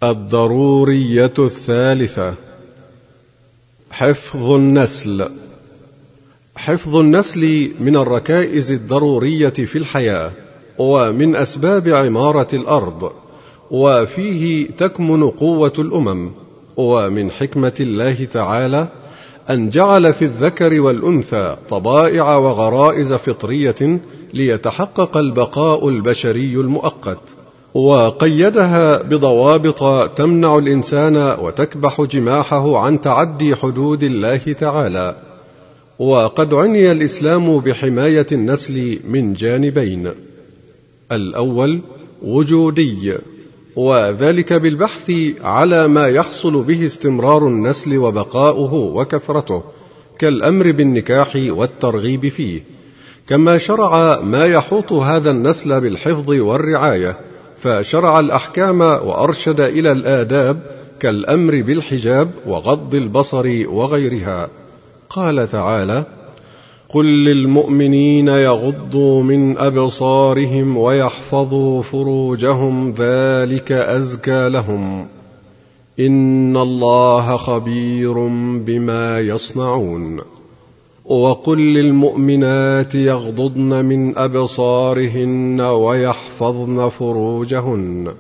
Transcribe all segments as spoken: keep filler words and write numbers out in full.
الضرورية الثالثة: حفظ النسل. حفظ النسل من الركائز الضرورية في الحياة، ومن أسباب عمارة الأرض، وفيه تكمن قوة الأمم. ومن حكمة الله تعالى أن جعل في الذكر والأنثى طبائع وغرائز فطرية ليتحقق البقاء البشري المؤقت، وقيدها بضوابط تمنع الإنسان وتكبح جماحه عن تعدي حدود الله تعالى. وقد عني الإسلام بحماية النسل من جانبين: الأول وجودي، وذلك بالبحث على ما يحصل به استمرار النسل وبقاؤه وكثرته، كالأمر بالنكاح والترغيب فيه، كما شرع ما يحوط هذا النسل بالحفظ والرعاية، فشرع الأحكام وأرشد إلى الآداب كالأمر بالحجاب وغض البصر وغيرها. قال تعالى: قل للمؤمنين يغضوا من أبصارهم ويحفظوا فروجهم ذلك أزكى لهم إن الله خبير بما يصنعون. وقل للمؤمنات يغضضن من أبصارهن ويحفظن فروجهن.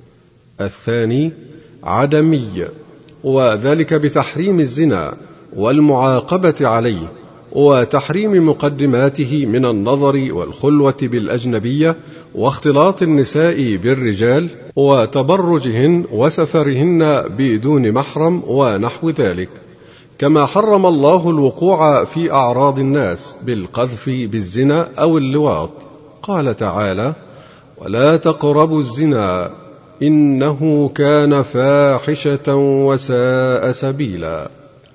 الثاني عدمي، وذلك بتحريم الزنا والمعاقبة عليه، وتحريم مقدماته من النظر والخلوة بالأجنبية واختلاط النساء بالرجال وتبرجهن وسفرهن بدون محرم ونحو ذلك، كما حرم الله الوقوع في أعراض الناس بالقذف بالزنا أو اللواط. قال تعالى: ولا تقربوا الزنا إنه كان فاحشة وساء سبيلا.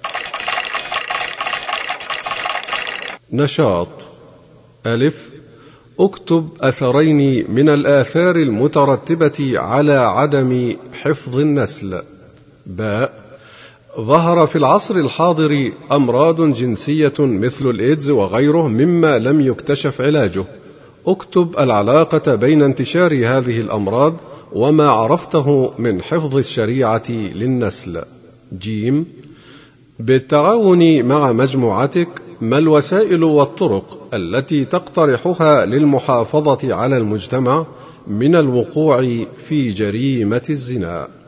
نشاط: ألف، اكتب أثرين من الآثار المترتبة على عدم حفظ النسل. باء، ظهر في العصر الحاضر أمراض جنسية مثل الإيدز وغيره مما لم يكتشف علاجه. اكتب العلاقة بين انتشار هذه الأمراض وما عرفته من حفظ الشريعة للنسل. جيم، بالتعاون مع مجموعتك ما الوسائل والطرق التي تقترحها للمحافظة على المجتمع من الوقوع في جريمة الزنا؟